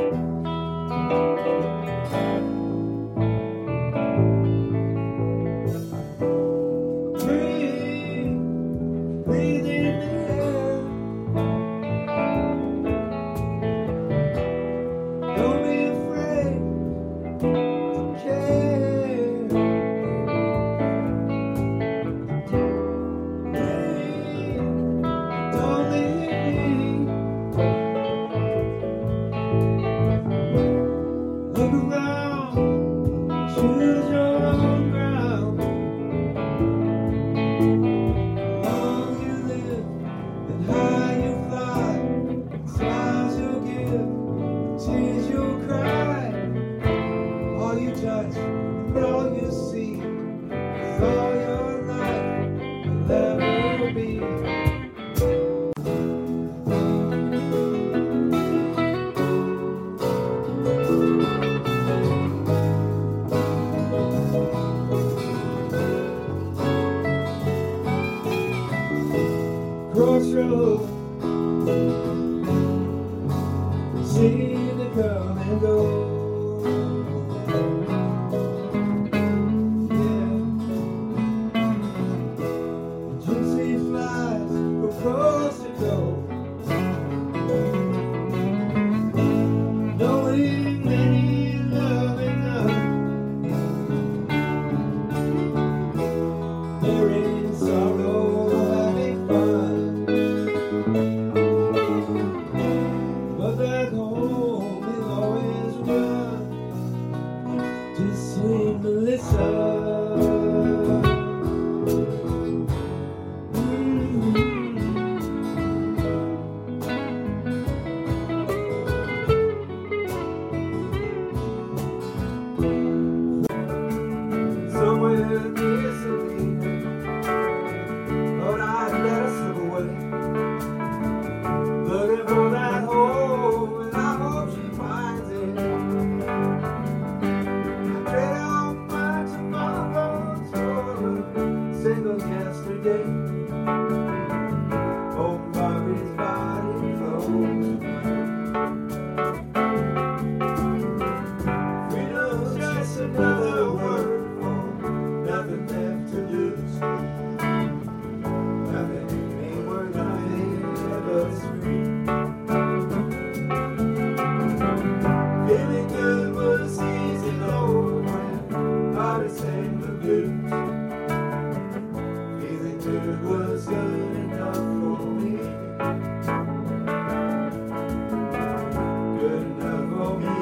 Breathe in the air. Don't be afraid to care. Breathe, don't leave me. Look around, choose your own ground. Long you live and high you fly, smiles you'll give, tears you'll cry. All you touch and all you see is all your life will ever be. Crossroads seem to come and go. Yeah, gypsy flies from coast to coast, knowing many loving none. They're in sorrow, having fun. But back home he'll always run to sweet Melissa. Somewhere near Selena, thought I'd let her slip away. Looking for that home, and I hope she finds it. I trade all my tomorrows for a single yesterday. Oh, Bobby's body flows. Freedom's just another word for nothing left to lose. Nothing ain't worth nothing but it's free. Feeling good was easy, Lord, when Bobby sang the blues. Feeling good was good enough for me. Good enough for me.